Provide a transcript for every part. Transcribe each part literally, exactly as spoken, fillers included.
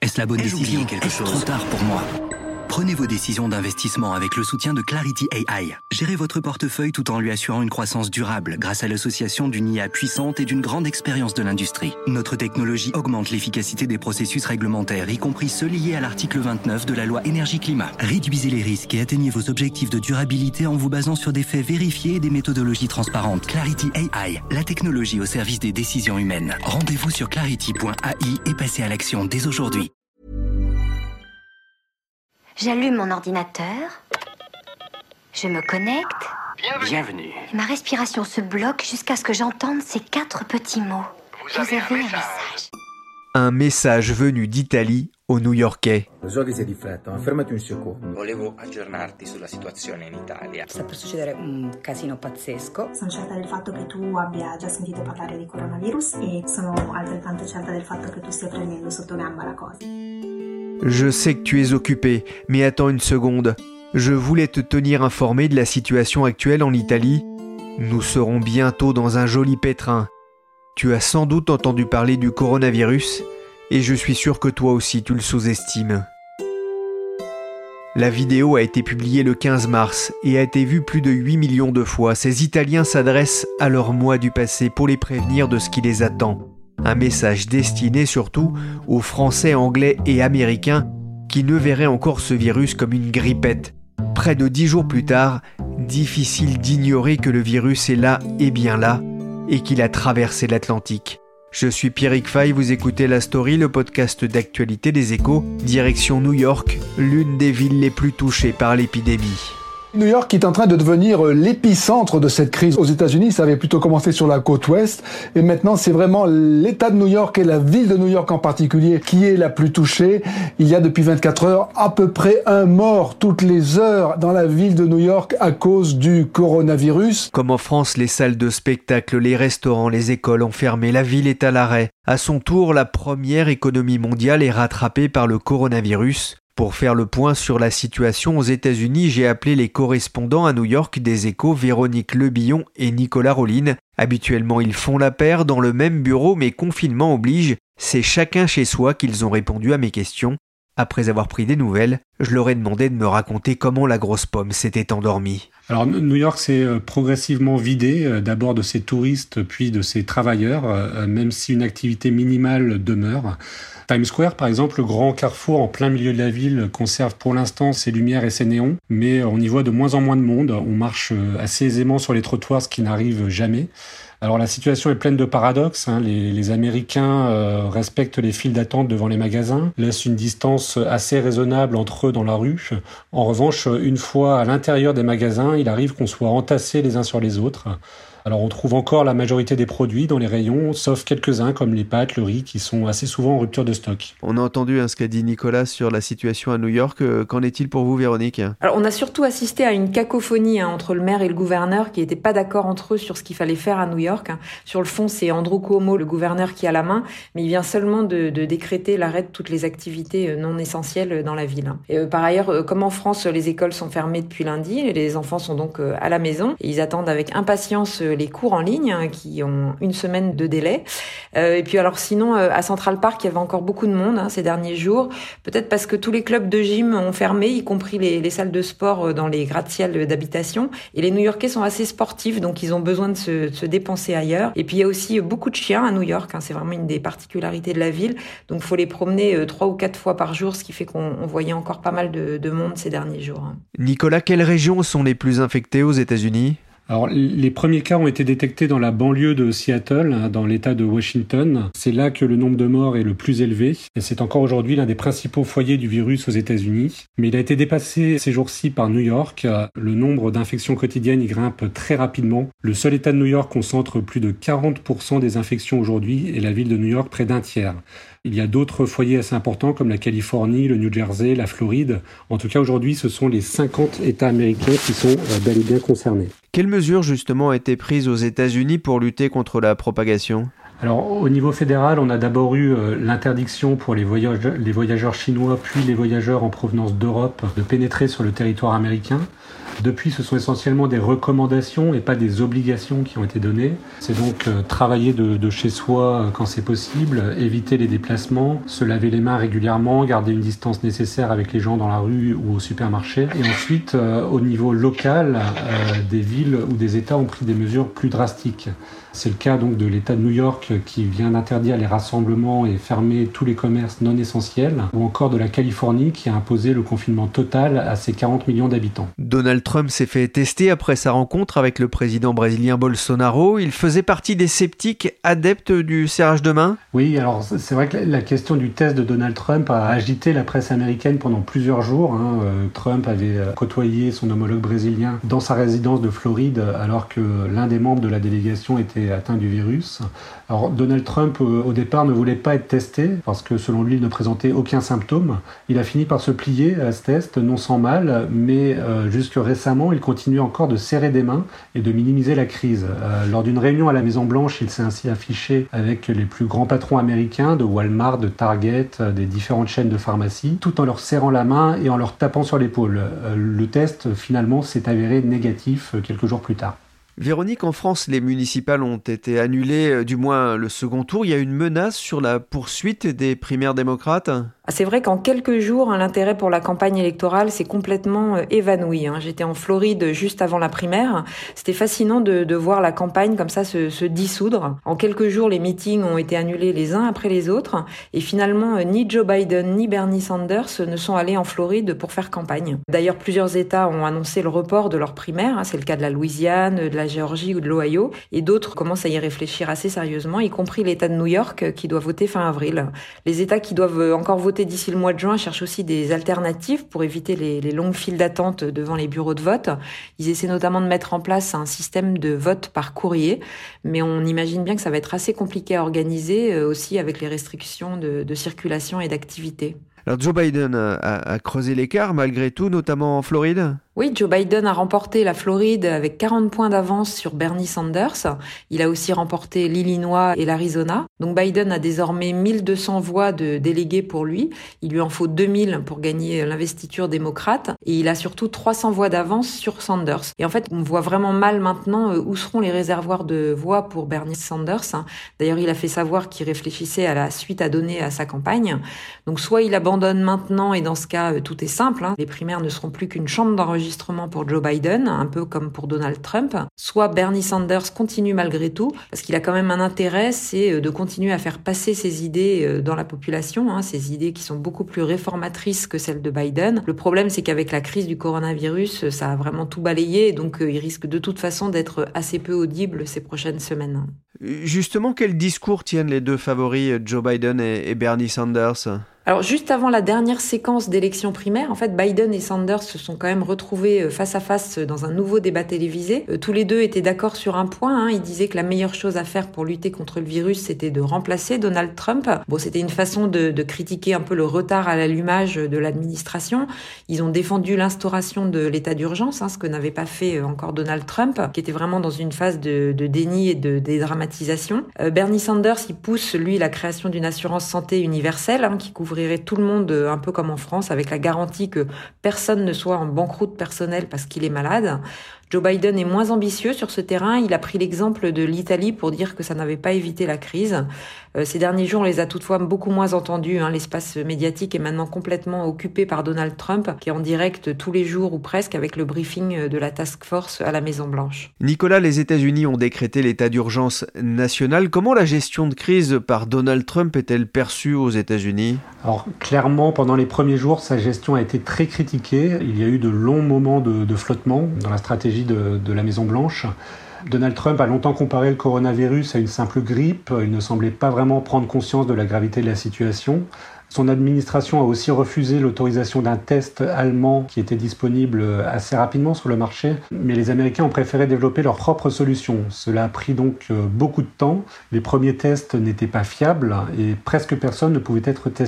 Est-ce la bonne Ai-je décision? oublié quelque Est-ce chose? trop tard pour moi? Prenez vos décisions d'investissement avec le soutien de Clarity A I. Gérez votre portefeuille tout en lui assurant une croissance durable grâce à l'association d'une I A puissante et d'une grande expérience de l'industrie. Notre technologie augmente l'efficacité des processus réglementaires, y compris ceux liés à l'article vingt-neuf de la loi énergie-climat. Réduisez les risques et atteignez vos objectifs de durabilité en vous basant sur des faits vérifiés et des méthodologies transparentes. Clarity A I, la technologie au service des décisions humaines. Rendez-vous sur clarity point A I et passez à l'action dès aujourd'hui. J'allume mon ordinateur, je me connecte. Bienvenue. Bienvenue. Et ma respiration se bloque jusqu'à ce que j'entende ces quatre petits mots. Vous avez, Vous avez un, message. un message. Un message venu d'Italie aux New-Yorkais. Lo so che sei rifletto, ma fermati un secondo. Volevo aggiornarti sulla situazione in Italia. Sta per succedere un casino pazzesco. Sono certa del fatto che tu abbia già sentito parlare di coronavirus e sono altrettanto certa del fatto che tu stia prendendo sotto gamba la cosa. Je sais que tu es occupé, mais attends une seconde. Je voulais te tenir informé de la situation actuelle en Italie. Nous serons bientôt dans un joli pétrin. Tu as sans doute entendu parler du coronavirus, et je suis sûr que toi aussi tu le sous-estimes. La vidéo a été publiée le quinze mars et a été vue plus de huit millions de fois. Ces Italiens s'adressent à leur moi du passé pour les prévenir de ce qui les attend. Un message destiné surtout aux Français, Anglais et Américains qui ne verraient encore ce virus comme une grippette. Près de dix jours plus tard, difficile d'ignorer que le virus est là et bien là, et qu'il a traversé l'Atlantique. Je suis Pierrick Fay, vous écoutez La Story, le podcast d'actualité des Échos, direction New York, l'une des villes les plus touchées par l'épidémie. New York est en train de devenir l'épicentre de cette crise. Aux États-Unis, ça avait plutôt commencé sur la côte ouest, et maintenant c'est vraiment l'État de New York et la ville de New York en particulier qui est la plus touchée. Il y a depuis vingt-quatre heures à peu près un mort toutes les heures dans la ville de New York à cause du coronavirus. Comme en France, les salles de spectacle, les restaurants, les écoles ont fermé, la ville est à l'arrêt. À son tour, la première économie mondiale est rattrapée par le coronavirus. Pour faire le point sur la situation aux États-Unis, j'ai appelé les correspondants à New York des Échos, Véronique Lebillon et Nicolas Rolline. Habituellement, ils font la paire dans le même bureau, mais confinement oblige. C'est chacun chez soi qu'ils ont répondu à mes questions. Après avoir pris des nouvelles, je leur ai demandé de me raconter comment la grosse pomme s'était endormie. Alors New York s'est progressivement vidé, d'abord de ses touristes, puis de ses travailleurs, même si une activité minimale demeure. Times Square, par exemple, le grand carrefour en plein milieu de la ville, conserve pour l'instant ses lumières et ses néons, mais on y voit de moins en moins de monde. On marche assez aisément sur les trottoirs, ce qui n'arrive jamais. Alors la situation est pleine de paradoxes, hein. les, les Américains euh, respectent les files d'attente devant les magasins, laissent une distance assez raisonnable entre eux dans la rue. En revanche, une fois à l'intérieur des magasins, il arrive qu'on soit entassés les uns sur les autres. Alors on trouve encore la majorité des produits dans les rayons, sauf quelques-uns comme les pâtes, le riz, qui sont assez souvent en rupture de stock. On a entendu hein, ce qu'a dit Nicolas sur la situation à New York. Qu'en est-il pour vous, Véronique ? Alors on a surtout assisté à une cacophonie hein, entre le maire et le gouverneur qui n'étaient pas d'accord entre eux sur ce qu'il fallait faire à New York. Hein. Sur le fond, c'est Andrew Cuomo, le gouverneur, qui a la main, mais il vient seulement de, de décréter l'arrêt de toutes les activités non essentielles dans la ville. Hein. Et, euh, par ailleurs, euh, comme en France, les écoles sont fermées depuis lundi, les enfants sont donc euh, à la maison, et ils attendent avec impatience euh, les cours en ligne hein, qui ont une semaine de délai. Euh, et puis alors sinon, euh, à Central Park, il y avait encore beaucoup de monde hein, ces derniers jours, peut-être parce que tous les clubs de gym ont fermé, y compris les, les salles de sport dans les gratte-ciel d'habitation. Et les New-Yorkais sont assez sportifs, donc ils ont besoin de se, de se dépenser ailleurs. Et puis il y a aussi beaucoup de chiens à New York, hein, c'est vraiment une des particularités de la ville. Donc il faut les promener euh, trois ou quatre fois par jour, ce qui fait qu'on on voyait encore pas mal de, de monde ces derniers jours. Hein. Nicolas, quelles régions sont les plus infectées aux États-Unis ? Alors, les premiers cas ont été détectés dans la banlieue de Seattle, dans l'État de Washington. C'est là que le nombre de morts est le plus élevé. Et c'est encore aujourd'hui l'un des principaux foyers du virus aux États-Unis. Mais il a été dépassé ces jours-ci par New York. Le nombre d'infections quotidiennes y grimpe très rapidement. Le seul État de New York concentre plus de quarante pour cent des infections aujourd'hui et la ville de New York près d'un tiers. Il y a d'autres foyers assez importants comme la Californie, le New Jersey, la Floride. En tout cas, aujourd'hui, ce sont les cinquante États américains qui sont bel et bien concernés. Quelles mesures justement ont été prises aux États-Unis pour lutter contre la propagation ? Alors, au niveau fédéral, on a d'abord eu euh, l'interdiction pour les voyageurs, les voyageurs chinois puis les voyageurs en provenance d'Europe de pénétrer sur le territoire américain. Depuis, ce sont essentiellement des recommandations et pas des obligations qui ont été données. C'est donc euh, travailler de, de chez soi euh, quand c'est possible, éviter les déplacements, se laver les mains régulièrement, garder une distance nécessaire avec les gens dans la rue ou au supermarché. Et ensuite, euh, au niveau local, euh, des villes ou des États ont pris des mesures plus drastiques. C'est le cas donc de l'État de New York qui vient d'interdire les rassemblements et fermer tous les commerces non essentiels, ou encore de la Californie qui a imposé le confinement total à ses quarante millions d'habitants. Donald Trump s'est fait tester après sa rencontre avec le président brésilien Bolsonaro. Il faisait partie des sceptiques adeptes du serrage de main ? Oui, alors c'est vrai que la question du test de Donald Trump a agité la presse américaine pendant plusieurs jours. Hein. Trump avait côtoyé son homologue brésilien dans sa résidence de Floride alors que l'un des membres de la délégation était atteint du virus. Alors Donald Trump au départ ne voulait pas être testé parce que selon lui il ne présentait aucun symptôme. Il a fini par se plier à ce test, non sans mal, mais euh, jusque récemment il continuait encore de serrer des mains et de minimiser la crise. Euh, lors d'une réunion à la Maison Blanche, il s'est ainsi affiché avec les plus grands patrons américains de Walmart, de Target, des différentes chaînes de pharmacie, tout en leur serrant la main et en leur tapant sur l'épaule. Euh, le test finalement s'est avéré négatif quelques jours plus tard. Véronique, en France, les municipales ont été annulées, du moins le second tour. Il y a une menace sur la poursuite des primaires démocrates ? C'est vrai qu'en quelques jours, l'intérêt pour la campagne électorale s'est complètement évanoui. J'étais en Floride juste avant la primaire. C'était fascinant de, de voir la campagne comme ça se, se dissoudre. En quelques jours, les meetings ont été annulés les uns après les autres. Et finalement, ni Joe Biden ni Bernie Sanders ne sont allés en Floride pour faire campagne. D'ailleurs, plusieurs États ont annoncé le report de leurs primaires. C'est le cas de la Louisiane, de la Géorgie ou de l'Ohio. Et d'autres commencent à y réfléchir assez sérieusement, y compris l'État de New York qui doit voter fin avril. Les États qui doivent encore voter d'ici le mois de juin cherchent aussi des alternatives pour éviter les, les longues files d'attente devant les bureaux de vote. Ils essaient notamment de mettre en place un système de vote par courrier, mais on imagine bien que ça va être assez compliqué à organiser aussi avec les restrictions de, de circulation et d'activité. Alors Joe Biden a, a creusé l'écart malgré tout, notamment en Floride ? Oui, Joe Biden a remporté la Floride avec quarante points d'avance sur Bernie Sanders. Il a aussi remporté l'Illinois et l'Arizona. Donc Biden a désormais mille deux cents voix de délégués pour lui. Il lui en faut deux mille pour gagner l'investiture démocrate. Et il a surtout trois cents voix d'avance sur Sanders. Et en fait, on voit vraiment mal maintenant où seront les réservoirs de voix pour Bernie Sanders. D'ailleurs, il a fait savoir qu'il réfléchissait à la suite à donner à sa campagne. Donc soit il abandonne maintenant et dans ce cas, tout est simple. Les primaires ne seront plus qu'une chambre d'enregistrement pour Joe Biden, un peu comme pour Donald Trump. Soit Bernie Sanders continue malgré tout, parce qu'il a quand même un intérêt, c'est de continuer à faire passer ses idées dans la population, hein, ces idées qui sont beaucoup plus réformatrices que celles de Biden. Le problème, c'est qu'avec la crise du coronavirus, ça a vraiment tout balayé, donc il risque de toute façon d'être assez peu audible ces prochaines semaines. Justement, quel discours tiennent les deux favoris, Joe Biden et Bernie Sanders ? Alors, juste avant la dernière séquence d'élections primaires, en fait, Biden et Sanders se sont quand même retrouvés face à face dans un nouveau débat télévisé. Tous les deux étaient d'accord sur un point. Hein. Ils disaient que la meilleure chose à faire pour lutter contre le virus, c'était de remplacer Donald Trump. Bon, c'était une façon de, de critiquer un peu le retard à l'allumage de l'administration. Ils ont défendu l'instauration de l'état d'urgence, hein, ce que n'avait pas fait encore Donald Trump, qui était vraiment dans une phase de, de déni et de dédramatisation. Euh, Bernie Sanders, il pousse, lui, la création d'une assurance santé universelle, hein, qui couvre tout le monde un peu comme en France, avec la garantie que personne ne soit en banqueroute personnelle parce qu'il est malade. Joe Biden est moins ambitieux sur ce terrain. Il a pris l'exemple de l'Italie pour dire que ça n'avait pas évité la crise. Euh, ces derniers jours, on les a toutefois beaucoup moins entendus. Hein. L'espace médiatique est maintenant complètement occupé par Donald Trump, qui est en direct tous les jours ou presque avec le briefing de la task force à la Maison-Blanche. Nicolas, les États-Unis ont décrété l'état d'urgence national. Comment la gestion de crise par Donald Trump est-elle perçue aux États-Unis ? Alors clairement, pendant les premiers jours, sa gestion a été très critiquée. Il y a eu de longs moments de, de flottement dans la stratégie de, de la Maison-Blanche. Donald Trump a longtemps comparé le coronavirus à une simple grippe. Il ne semblait pas vraiment prendre conscience de la gravité de la situation. Son administration a aussi refusé l'autorisation d'un test allemand qui était disponible assez rapidement sur le marché, mais les Américains ont préféré développer leur propre solution. Cela a pris donc beaucoup de temps. Les premiers tests n'étaient pas fiables et presque personne ne pouvait être testé.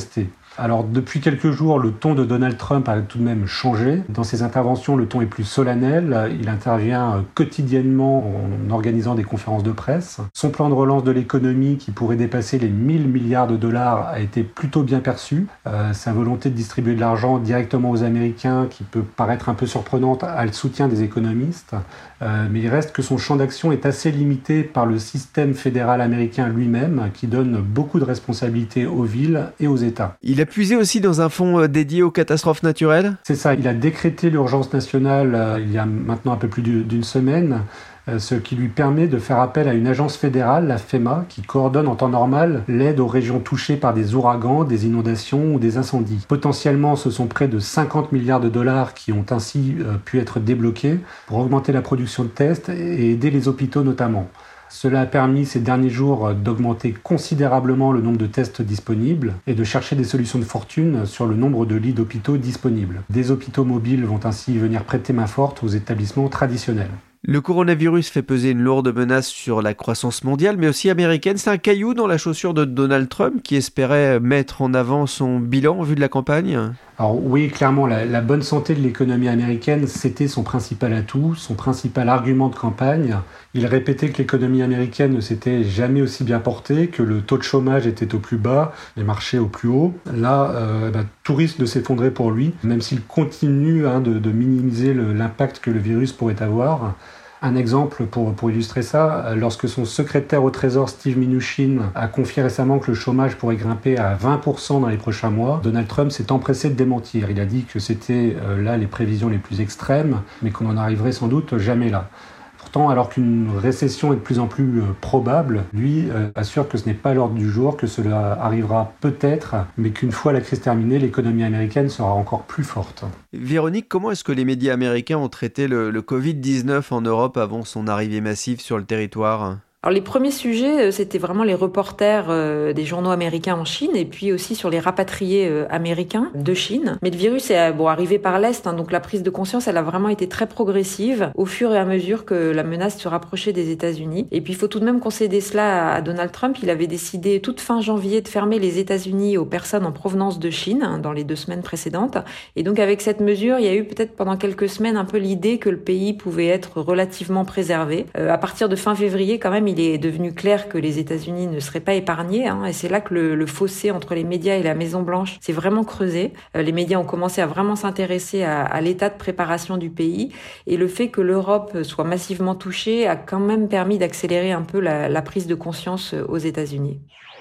Alors depuis quelques jours, le ton de Donald Trump a tout de même changé. Dans ses interventions, le ton est plus solennel. Il intervient quotidiennement en organisant des conférences de presse. Son plan de relance de l'économie, qui pourrait dépasser les mille milliards de dollars, a été plutôt bien perçu. Euh, sa volonté de distribuer de l'argent directement aux Américains, qui peut paraître un peu surprenante, a le soutien des économistes. Euh, mais il reste que son champ d'action est assez limité par le système fédéral américain lui-même, qui donne beaucoup de responsabilités aux villes et aux États. Il a puisé aussi dans un fonds dédié aux catastrophes naturelles ? C'est ça, il a décrété l'urgence nationale euh, il y a maintenant un peu plus d'une semaine, euh, ce qui lui permet de faire appel à une agence fédérale, la FEMA, qui coordonne en temps normal l'aide aux régions touchées par des ouragans, des inondations ou des incendies. Potentiellement, ce sont près de cinquante milliards de dollars qui ont ainsi euh, pu être débloqués pour augmenter la production de tests et aider les hôpitaux notamment. Cela a permis ces derniers jours d'augmenter considérablement le nombre de tests disponibles et de chercher des solutions de fortune sur le nombre de lits d'hôpitaux disponibles. Des hôpitaux mobiles vont ainsi venir prêter main forte aux établissements traditionnels. Le coronavirus fait peser une lourde menace sur la croissance mondiale, mais aussi américaine. C'est un caillou dans la chaussure de Donald Trump qui espérait mettre en avant son bilan en vue de la campagne. Alors oui, clairement, la, la bonne santé de l'économie américaine, c'était son principal atout, son principal argument de campagne. Il répétait que l'économie américaine ne s'était jamais aussi bien portée, que le taux de chômage était au plus bas, les marchés au plus haut. Là, euh, bah, tout risque de s'effondrer pour lui, même s'il continue hein, de, de minimiser le, l'impact que le virus pourrait avoir. Un exemple pour, pour illustrer ça, lorsque son secrétaire au Trésor Steve Mnuchin a confié récemment que le chômage pourrait grimper à vingt pour cent dans les prochains mois, Donald Trump s'est empressé de démentir. Il a dit que c'était euh, là les prévisions les plus extrêmes, mais qu'on n'en arriverait sans doute jamais là. Pourtant, alors qu'une récession est de plus en plus euh, probable, lui euh, assure que ce n'est pas à l'ordre du jour, que cela arrivera peut-être, mais qu'une fois la crise terminée, l'économie américaine sera encore plus forte. Véronique, comment est-ce que les médias américains ont traité le, le covid dix-neuf en Europe avant son arrivée massive sur le territoire ? Alors les premiers sujets, c'était vraiment les reporters euh, des journaux américains en Chine et puis aussi sur les rapatriés euh, américains de Chine. Mais le virus est bon, arrivé par l'Est, hein, donc la prise de conscience, elle a vraiment été très progressive au fur et à mesure que la menace se rapprochait des États-Unis. Et puis il faut tout de même concéder cela à, à Donald Trump. Il avait décidé toute fin janvier de fermer les États-Unis aux personnes en provenance de Chine hein, dans les deux semaines précédentes. Et donc avec cette mesure, il y a eu peut-être pendant quelques semaines un peu l'idée que le pays pouvait être relativement préservé. Euh, à partir de fin février, quand même, il est devenu clair que les États-Unis ne seraient pas épargnés, hein, et c'est là que le, le fossé entre les médias et la Maison-Blanche s'est vraiment creusé. Euh, les médias ont commencé à vraiment s'intéresser à, à l'état de préparation du pays, et le fait que l'Europe soit massivement touchée a quand même permis d'accélérer un peu la, la prise de conscience aux États-Unis.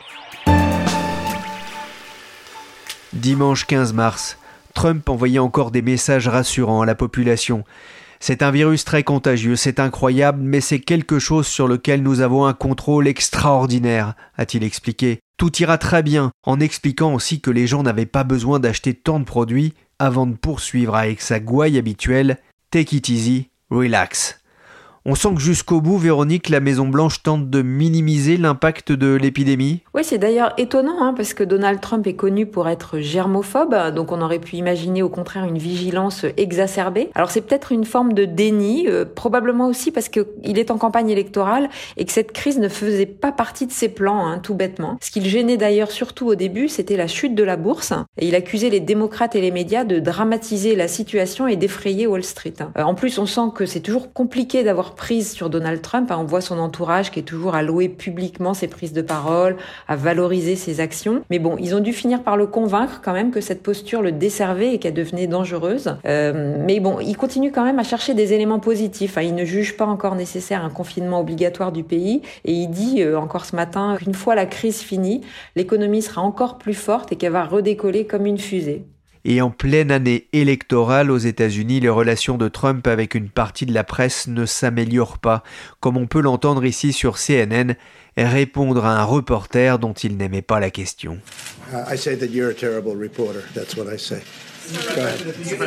Dimanche quinze mars, Trump envoyait encore des messages rassurants à la population. C'est un virus très contagieux, c'est incroyable, mais c'est quelque chose sur lequel nous avons un contrôle extraordinaire, a-t-il expliqué. Tout ira très bien, en expliquant aussi que les gens n'avaient pas besoin d'acheter tant de produits avant de poursuivre avec sa gouaille habituelle « Take it easy, relax ». On sent que jusqu'au bout, Véronique, la Maison-Blanche tente de minimiser l'impact de l'épidémie. Oui, c'est d'ailleurs étonnant, hein, parce que Donald Trump est connu pour être germophobe, donc on aurait pu imaginer au contraire une vigilance exacerbée. Alors c'est peut-être une forme de déni, euh, probablement aussi parce qu'il est en campagne électorale et que cette crise ne faisait pas partie de ses plans, hein, tout bêtement. Ce qui le gênait d'ailleurs surtout au début, c'était la chute de la bourse, et il accusait les démocrates et les médias de dramatiser la situation et d'effrayer Wall Street. Euh, en plus, on sent que c'est toujours compliqué d'avoir prise sur Donald Trump. On voit son entourage qui est toujours à louer publiquement ses prises de parole, à valoriser ses actions. Mais bon, ils ont dû finir par le convaincre quand même que cette posture le desservait et qu'elle devenait dangereuse. Euh, mais bon, il continue quand même à chercher des éléments positifs. Il ne juge pas encore nécessaire un confinement obligatoire du pays et il dit euh, encore ce matin qu'une fois la crise finie, l'économie sera encore plus forte et qu'elle va redécoller comme une fusée. Et en pleine année électorale aux États-Unis, les relations de Trump avec une partie de la presse ne s'améliorent pas, comme on peut l'entendre ici sur C N N, répondre à un reporter dont il n'aimait pas la question. Uh, I say that you're a terrible reporter. That's what I say. Go ahead.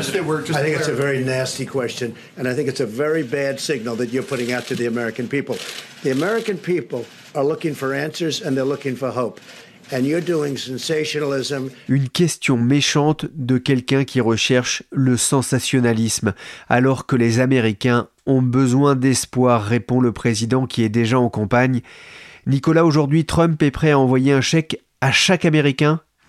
I think it's a very nasty question, and I think it's a very bad signal that you're putting out to the American people. The American people are looking for answers and they're looking for hope. And you're doing sensationalism. Une question méchante de quelqu'un qui recherche le sensationnalisme, alors que les Américains ont besoin d'espoir, répond le président qui est déjà en campagne. Nicolas, aujourd'hui, Trump est prêt à envoyer un chèque à chaque Américain ?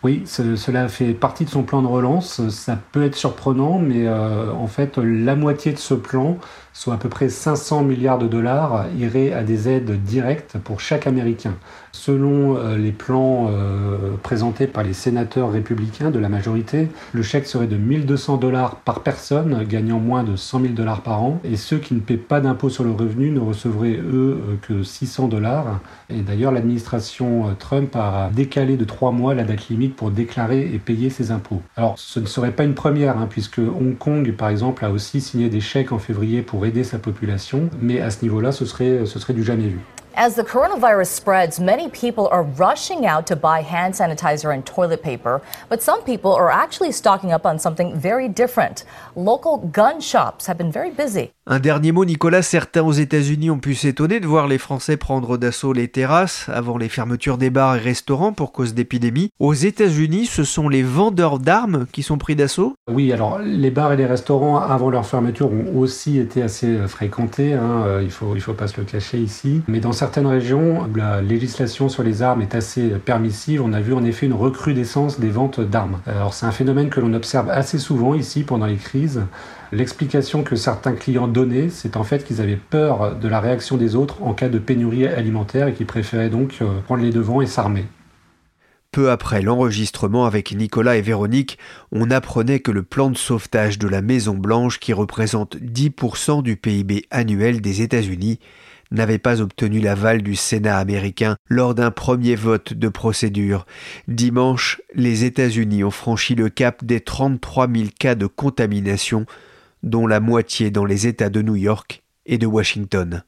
Oui, ce, cela fait partie de son plan de relance. Ça peut être surprenant, mais euh, en fait, la moitié de ce plan, soit à peu près cinq cents milliards de dollars, irait à des aides directes pour chaque Américain. Selon euh, les plans euh, présentés par les sénateurs républicains de la majorité, le chèque serait de mille deux cents dollars par personne, gagnant moins de cent mille dollars par an. Et ceux qui ne paient pas d'impôt sur le revenu ne recevraient, eux, que six cents dollars. Et d'ailleurs, l'administration Trump a décalé de trois mois la date limite pour déclarer et payer ses impôts. Alors, ce ne serait pas une première, hein, puisque Hong Kong, par exemple, a aussi signé des chèques en février pour aider sa population, mais à ce niveau-là, ce serait, ce serait du jamais vu. As the coronavirus spreads, many people are rushing out to buy hand sanitizer and toilet paper, but some people are actually stocking up on something very different. Local gun shops have been very busy. Un dernier mot, Nicolas. Certains aux États-Unis ont pu s'étonner de voir les Français prendre d'assaut les terrasses avant les fermetures des bars et restaurants pour cause d'épidémie. Aux États-Unis, ce sont les vendeurs d'armes qui sont pris d'assaut ? Oui, alors les bars et les restaurants, avant leur fermeture, ont aussi été assez fréquentés. Hein, il faut, il faut pas se le cacher ici. Mais dans certaines régions, la législation sur les armes est assez permissive. On a vu en effet une recrudescence des ventes d'armes. Alors c'est un phénomène que l'on observe assez souvent ici pendant les crises. L'explication que certains clients donnaient, c'est en fait qu'ils avaient peur de la réaction des autres en cas de pénurie alimentaire et qu'ils préféraient donc prendre les devants et s'armer. Peu après l'enregistrement avec Nicolas et Véronique, on apprenait que le plan de sauvetage de la Maison-Blanche, qui représente dix pour cent du P I B annuel des États-Unis, n'avait pas obtenu l'aval du Sénat américain lors d'un premier vote de procédure. Dimanche, les États-Unis ont franchi le cap des trente-trois mille cas de contamination, dont la moitié dans les États de New York et de Washington.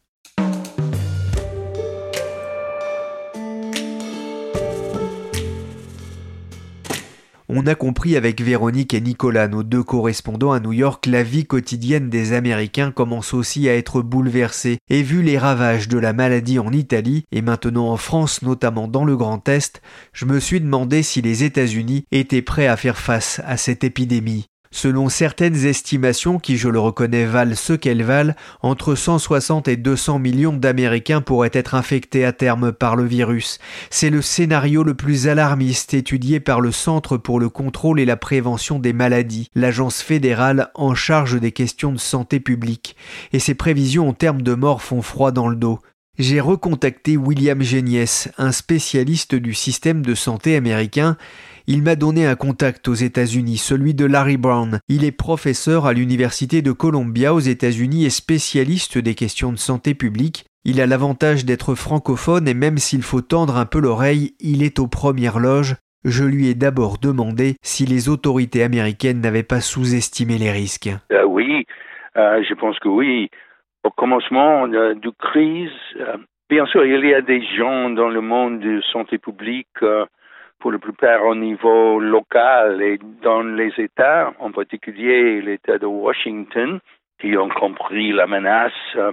On a compris avec Véronique et Nicolas, nos deux correspondants à New York, la vie quotidienne des Américains commence aussi à être bouleversée. Et vu les ravages de la maladie en Italie et maintenant en France, notamment dans le Grand Est, je me suis demandé si les États-Unis étaient prêts à faire face à cette épidémie. Selon certaines estimations qui, je le reconnais, valent ce qu'elles valent, entre cent soixante et deux cents millions d'Américains pourraient être infectés à terme par le virus. C'est le scénario le plus alarmiste étudié par le Centre pour le contrôle et la prévention des maladies, l'agence fédérale en charge des questions de santé publique. Et ces prévisions en termes de morts font froid dans le dos. J'ai recontacté William Géniès, un spécialiste du système de santé américain. Il m'a donné un contact aux États-Unis, celui de Larry Brown. Il est professeur à l'Université de Columbia aux États-Unis et spécialiste des questions de santé publique. Il a l'avantage d'être francophone et même s'il faut tendre un peu l'oreille, il est aux premières loges. Je lui ai d'abord demandé si les autorités américaines n'avaient pas sous-estimé les risques. Euh, oui, euh, je pense que oui. Au commencement euh, de crise, euh, bien sûr, il y a des gens dans le monde de santé publique, euh, pour la plupart au niveau local et dans les États, en particulier l'État de Washington, qui ont compris la menace euh,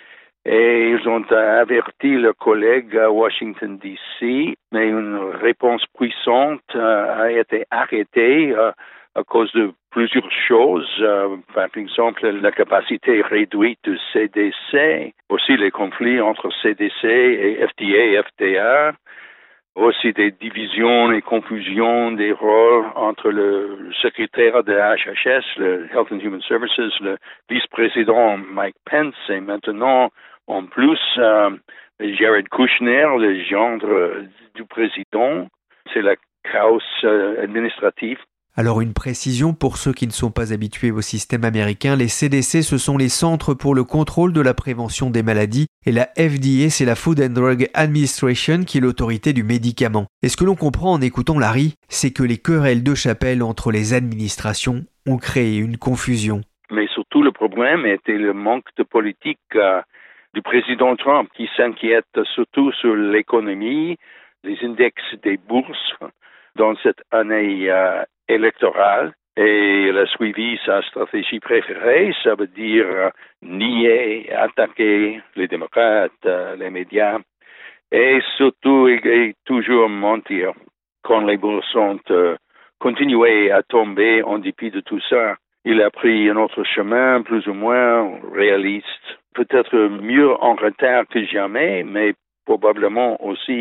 et ils ont averti leurs collègues à Washington D C, mais une réponse puissante euh, a été arrêtée euh, à cause de plusieurs choses, euh, par exemple la capacité réduite du C D C, aussi les conflits entre C D C et F D A et F D A, aussi des divisions et confusions des rôles entre le secrétaire de H H S, le Health and Human Services, le vice-président Mike Pence, et maintenant, en plus, euh, Jared Kushner, le gendre du président. C'est la chaos euh, administratif. Alors une précision pour ceux qui ne sont pas habitués au système américain, les C D C ce sont les Centres pour le contrôle de la prévention des maladies et la F D A c'est la Food and Drug Administration qui est l'autorité du médicament. Et ce que l'on comprend en écoutant Larry, c'est que les querelles de chapelle entre les administrations ont créé une confusion. Mais surtout le problème était le manque de politique euh, du président Trump qui s'inquiète surtout sur l'économie, les index des bourses dans cette année euh, électorale, et il a suivi sa stratégie préférée, ça veut dire euh, nier, attaquer les démocrates, euh, les médias, et surtout et, et toujours mentir quand les bourses ont euh, continué à tomber en dépit de tout ça. Il a pris un autre chemin, plus ou moins réaliste, peut-être mieux en retard que jamais, mais probablement aussi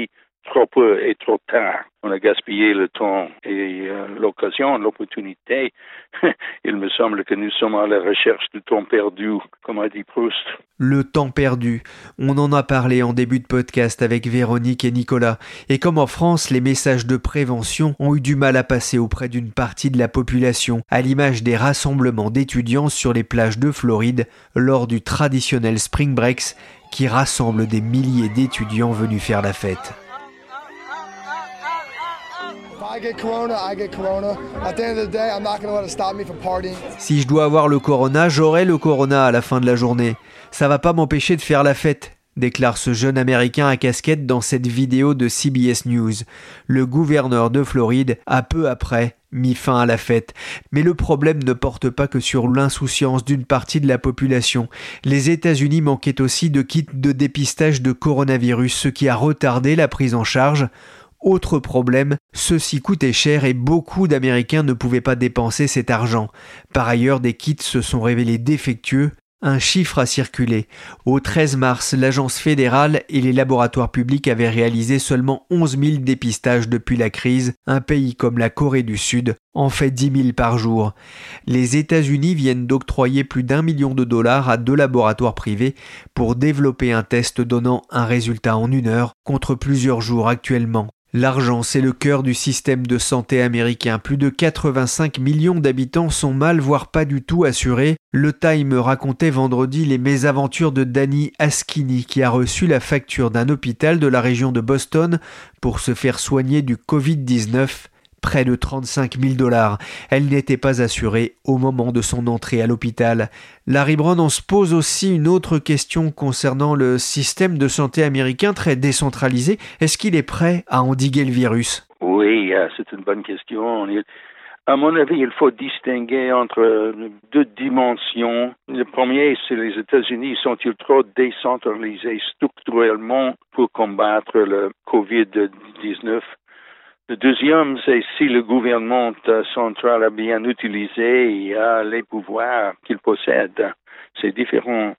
trop peu et trop tard. On a gaspillé le temps et euh, l'occasion, l'opportunité. Il me semble que nous sommes à la recherche du temps perdu, comme a dit Proust. Le temps perdu. On en a parlé en début de podcast avec Véronique et Nicolas. Et comme en France, les messages de prévention ont eu du mal à passer auprès d'une partie de la population, à l'image des rassemblements d'étudiants sur les plages de Floride lors du traditionnel Spring Breaks qui rassemble des milliers d'étudiants venus faire la fête. Si je dois avoir le corona, j'aurai le corona à la fin de la journée. Ça va pas m'empêcher de faire la fête, déclare ce jeune Américain à casquette dans cette vidéo de C B S News. Le gouverneur de Floride a peu après mis fin à la fête. Mais le problème ne porte pas que sur l'insouciance d'une partie de la population. Les États-Unis manquaient aussi de kits de dépistage de coronavirus, ce qui a retardé la prise en charge. Autre problème, ceci coûtait cher et beaucoup d'Américains ne pouvaient pas dépenser cet argent. Par ailleurs, des kits se sont révélés défectueux. Un chiffre a circulé. Au treize mars, l'agence fédérale et les laboratoires publics avaient réalisé seulement onze mille dépistages depuis la crise. Un pays comme la Corée du Sud en fait dix mille par jour. Les États-Unis viennent d'octroyer plus d'un million de dollars à deux laboratoires privés pour développer un test donnant un résultat en une heure contre plusieurs jours actuellement. L'argent, c'est le cœur du système de santé américain. Plus de quatre-vingt-cinq millions d'habitants sont mal, voire pas du tout assurés. Le Time racontait vendredi les mésaventures de Danny Askini, qui a reçu la facture d'un hôpital de la région de Boston pour se faire soigner du covid dix-neuf. Près de trente-cinq mille dollars. Elle n'était pas assurée au moment de son entrée à l'hôpital. Larry Brown, on se pose aussi une autre question concernant le système de santé américain très décentralisé. Est-ce qu'il est prêt à endiguer le virus? Oui, c'est une bonne question. À mon avis, il faut distinguer entre deux dimensions. Le premier, c'est les États-Unis sont-ils trop décentralisés structurellement pour combattre le covid dix-neuf? Le deuxième, c'est si le gouvernement central a bien utilisé et a les pouvoirs qu'il possède. C'est différent.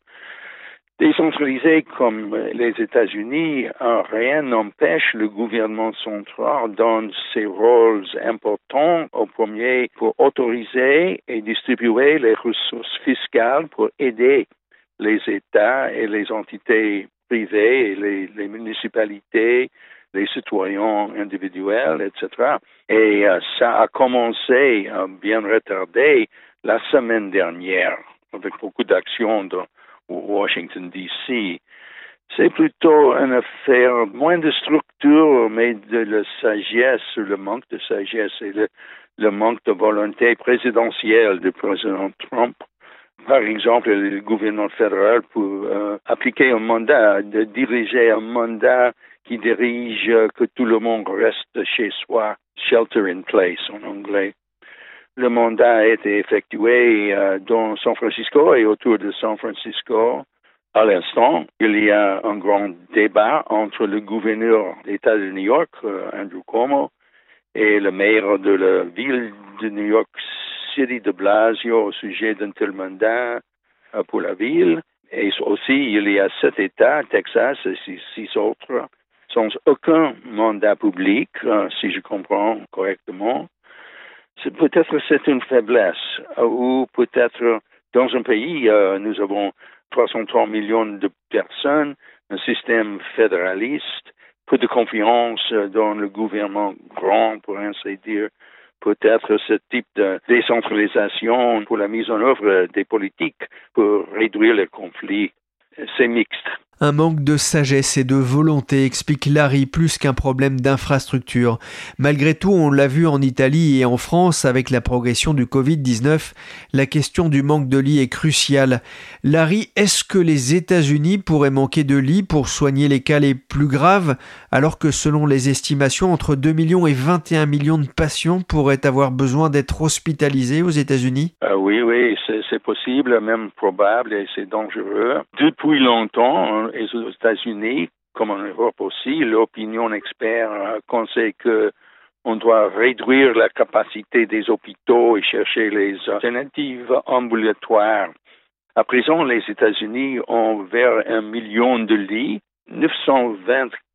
Décentralisé comme les États-Unis, rien n'empêche le gouvernement central dans ses rôles importants, au premier pour autoriser et distribuer les ressources fiscales pour aider les États et les entités privées et les, les municipalités, les citoyens individuels, et cetera. Et euh, ça a commencé euh, bien retardé la semaine dernière, avec beaucoup d'actions dans Washington, D C. C'est plutôt une affaire moins de structure, mais de la sagesse, le manque de sagesse et le, le manque de volonté présidentielle du président Trump. Par exemple, le gouvernement fédéral pour euh, appliquer un mandat, de diriger un mandat qui dirige que tout le monde reste chez soi, shelter in place en anglais. Le mandat a été effectué euh, dans San Francisco et autour de San Francisco. À l'instant, il y a un grand débat entre le gouverneur d'État de New York, euh, Andrew Cuomo, et le maire de la ville de New York City de Blasio au sujet d'un tel mandat euh, pour la ville. Et aussi, il y a sept États, Texas et six, six autres, sans aucun mandat public, euh, si je comprends correctement. C'est, peut-être c'est une faiblesse, euh, ou peut-être dans un pays, euh, nous avons trois cent trente millions de personnes, un système fédéraliste, peu de confiance dans le gouvernement grand, pour ainsi dire. Peut-être ce type de décentralisation pour la mise en œuvre des politiques pour réduire les conflits, c'est mixte. Un manque de sagesse et de volonté, explique Larry, plus qu'un problème d'infrastructure. Malgré tout, on l'a vu en Italie et en France avec la progression du covid dix-neuf, la question du manque de lits est cruciale. Larry, est-ce que les États-Unis pourraient manquer de lits pour soigner les cas les plus graves, alors que selon les estimations, entre deux millions et vingt et un millions de patients pourraient avoir besoin d'être hospitalisés aux États-Unis? Euh, oui, oui, c'est, c'est possible, même probable, et c'est dangereux. Depuis longtemps, et aux États-Unis, comme en Europe aussi, l'opinion expert conseille que on doit réduire la capacité des hôpitaux et chercher les alternatives ambulatoires. À présent, les États-Unis ont vers un million de lits, neuf cent vingt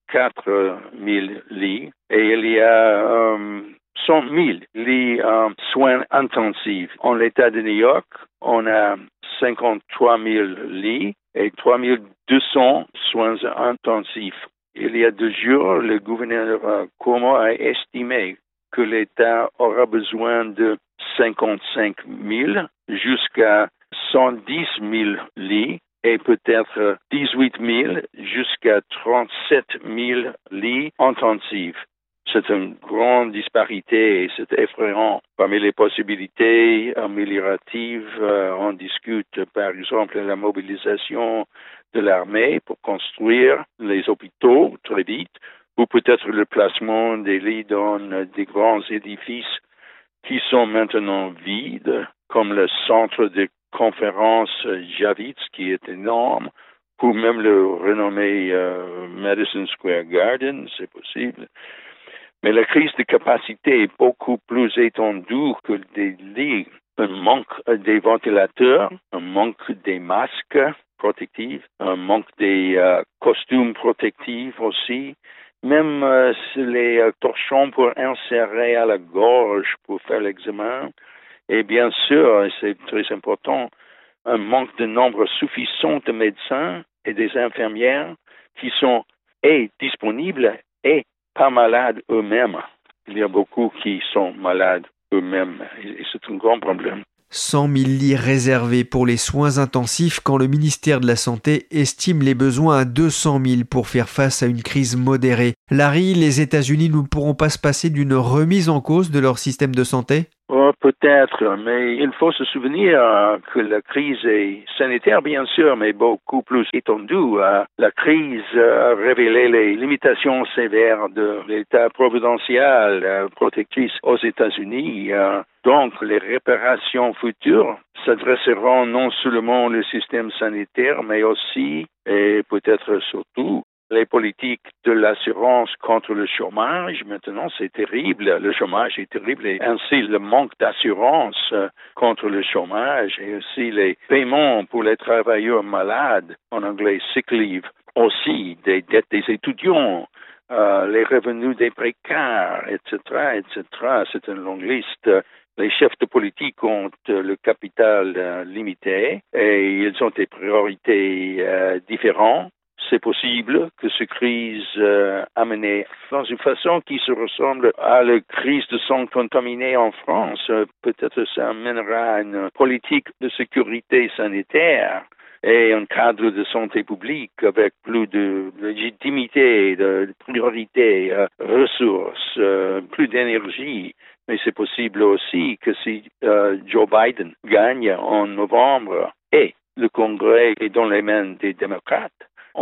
quatre mille lits et il y a euh, cent mille lits euh, soins intensifs. En l'État de New York, on a cinquante-trois mille lits et trois mille deux cents soins intensifs. Il y a deux jours, le gouverneur euh, Cuomo a estimé que l'État aura besoin de cinquante-cinq mille jusqu'à cent dix mille lits et peut-être dix-huit mille jusqu'à trente-sept mille lits intensifs. C'est une grande disparité et c'est effrayant. Parmi les possibilités amélioratives, euh, on discute par exemple la mobilisation de l'armée pour construire les hôpitaux très vite, ou peut-être le placement des lits dans des grands édifices qui sont maintenant vides, comme le centre de conférence Javits, qui est énorme, ou même le renommé euh, Madison Square Garden, c'est possible. Mais la crise de capacité est beaucoup plus étendue que des lits. Un manque des ventilateurs, un manque des masques protectifs, un manque des euh, costumes protectifs aussi, même euh, les euh, torchons pour insérer à la gorge pour faire l'examen. Et bien sûr, c'est très important, un manque de nombre suffisant de médecins et des infirmières qui sont et disponibles et pas malades eux-mêmes. Il y a beaucoup qui sont malades eux-mêmes et c'est un grand problème. cent mille lits réservés pour les soins intensifs quand le ministère de la Santé estime les besoins à deux cent mille pour faire face à une crise modérée. Larry, les États-Unis ne pourront pas se passer d'une remise en cause de leur système de santé ? Oh, peut-être, mais il faut se souvenir que la crise est sanitaire, bien sûr, mais beaucoup plus étendue. La crise a révélé les limitations sévères de l'État providentiel protectrice aux États-Unis. Donc, les réparations futures s'adresseront non seulement au système sanitaire, mais aussi, et peut-être surtout, les politiques de l'assurance contre le chômage. Maintenant, c'est terrible. Le chômage est terrible et ainsi le manque d'assurance contre le chômage et aussi les paiements pour les travailleurs malades, en anglais sick leave, aussi des dettes des étudiants, euh, les revenus des précaires, et cetera, et cetera. C'est une longue liste. Les chefs de politique ont le capital euh, limité et ils ont des priorités euh, différentes. C'est possible que cette crise euh, amène dans une façon qui se ressemble à la crise de sang contaminé en France. Euh, peut-être ça amènera à une politique de sécurité sanitaire et un cadre de santé publique avec plus de légitimité, de priorité, euh, ressources, euh, plus d'énergie. Mais c'est possible aussi que si euh, Joe Biden gagne en novembre et le Congrès est dans les mains des démocrates,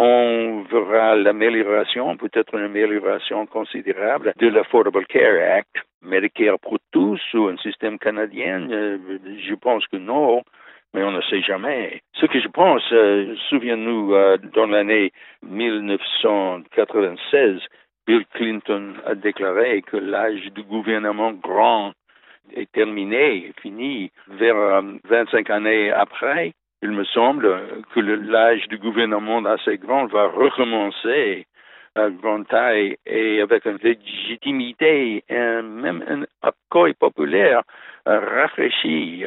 on verra l'amélioration, peut-être une amélioration considérable de l'Affordable Care Act, Medicare pour tous ou un système canadien. Euh, je pense que non, mais on ne sait jamais. Ce que je pense, euh, souviens-nous, euh, dans l'année dix-neuf cent quatre-vingt-seize, Bill Clinton a déclaré que l'âge du gouvernement grand est terminé, fini, vers euh, vingt-cinq années après. Il me semble que l'âge du gouvernement assez grand va recommencer à grande taille et avec une légitimité et même un accueil populaire rafraîchi.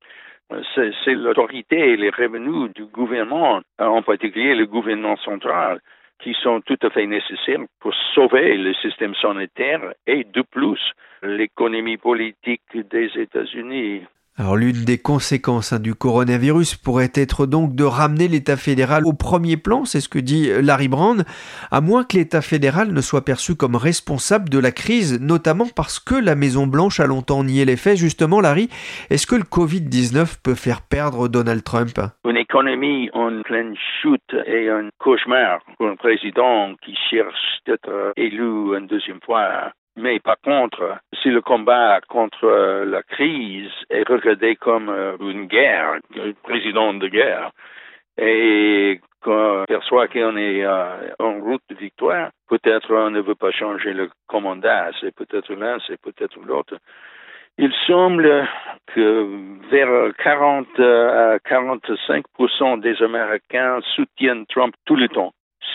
C'est, c'est l'autorité et les revenus du gouvernement, en particulier le gouvernement central, qui sont tout à fait nécessaires pour sauver le système sanitaire et de plus l'économie politique des États-Unis. Alors l'une des conséquences hein, du coronavirus pourrait être donc de ramener l'État fédéral au premier plan, c'est ce que dit Larry Brand, à moins que l'État fédéral ne soit perçu comme responsable de la crise, notamment parce que la Maison-Blanche a longtemps nié les faits. Justement, Larry, est-ce que le covid dix-neuf peut faire perdre Donald Trump ? Une économie en pleine chute est un cauchemar pour un président qui cherche d'être élu une deuxième fois. Mais par contre, si le combat contre la crise est regardé comme une guerre, un président de guerre, et qu'on perçoit qu'on est en route de victoire, peut-être on ne veut pas changer le commandant, c'est peut-être l'un, c'est peut-être l'autre. Il semble que vers quarante à quarante-cinq pour cent des Américains soutiennent Trump tout le temps.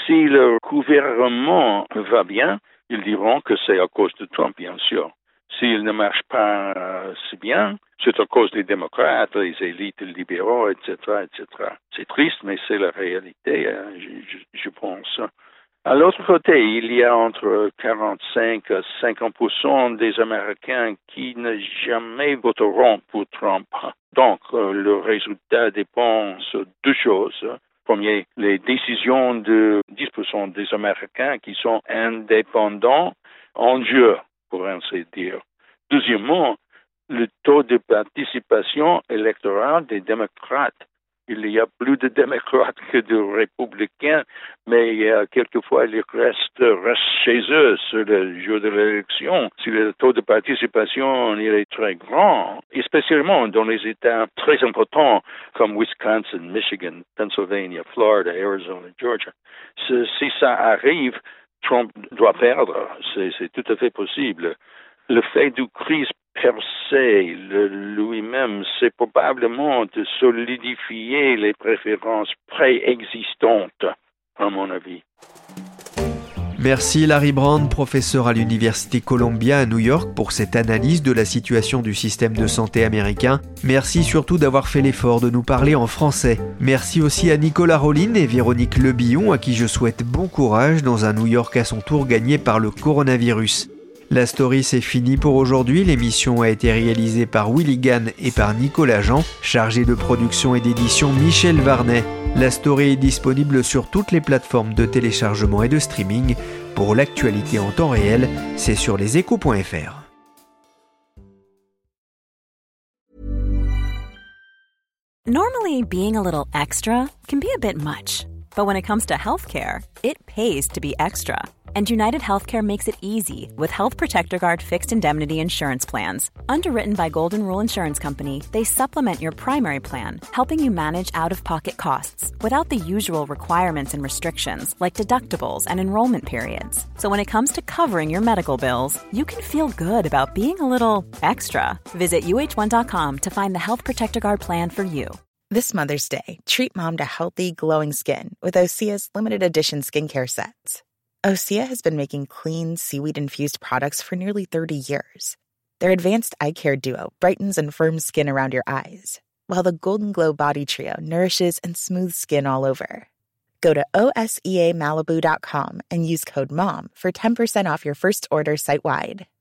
si le gouvernement va bien, ils diront que c'est à cause de Trump, bien sûr. S'il ne marche pas euh, si bien, c'est à cause des démocrates, les élites libéraux, et cetera, et cetera. C'est triste, mais c'est la réalité, hein, je, je, je pense. À l'autre côté, il y a entre quarante-cinq à cinquante pour cent des Américains qui ne jamais voteront pour Trump. Donc, euh, le résultat dépend de deux choses. Premier, les décisions de dix pour cent des Américains qui sont indépendants en jeu, pour ainsi dire. Deuxièmement, le taux de participation électorale des démocrates. Il y a plus de démocrates que de républicains, mais euh, quelquefois ils restent, restent chez eux sur le jour de l'élection. Si le taux de participation il est très grand, et spécialement dans les États très importants comme Wisconsin, Michigan, Pennsylvania, Florida, Arizona, Georgia, si, si ça arrive, Trump doit perdre. C'est, c'est tout à fait possible. Le fait d'une crise percée lui-même, c'est probablement de solidifier les préférences préexistantes, à mon avis. Merci Larry Brand, professeur à l'Université Columbia à New York, pour cette analyse de la situation du système de santé américain. Merci surtout d'avoir fait l'effort de nous parler en français. Merci aussi à Nicolas Rollin et Véronique Lebillon, à qui je souhaite bon courage dans un New York à son tour gagné par le coronavirus. La story, c'est fini pour aujourd'hui. L'émission a été réalisée par Willy Gann et par Nicolas Jean, chargé de production et d'édition Michel Varnet. La story est disponible sur toutes les plateformes de téléchargement et de streaming. Pour l'actualité en temps réel, c'est sur leséchos point f r. Normally, being a little extra can be a bit much, but when it comes to healthcare, it pays to be extra. And United Healthcare makes it easy with Health Protector Guard fixed indemnity insurance plans. Underwritten by Golden Rule Insurance Company, they supplement your primary plan, helping you manage out-of-pocket costs without the usual requirements and restrictions like deductibles and enrollment periods. So when it comes to covering your medical bills, you can feel good about being a little extra. Visit U H one dot com to find the Health Protector Guard plan for you. This Mother's Day, treat mom to healthy, glowing skin with Osea's limited edition skincare sets. Osea has been making clean, seaweed-infused products for nearly thirty years. Their advanced eye care duo brightens and firms skin around your eyes, while the Golden Glow Body Trio nourishes and smooths skin all over. Go to O S E A Malibu dot com and use code MOM for ten percent off your first order site-wide.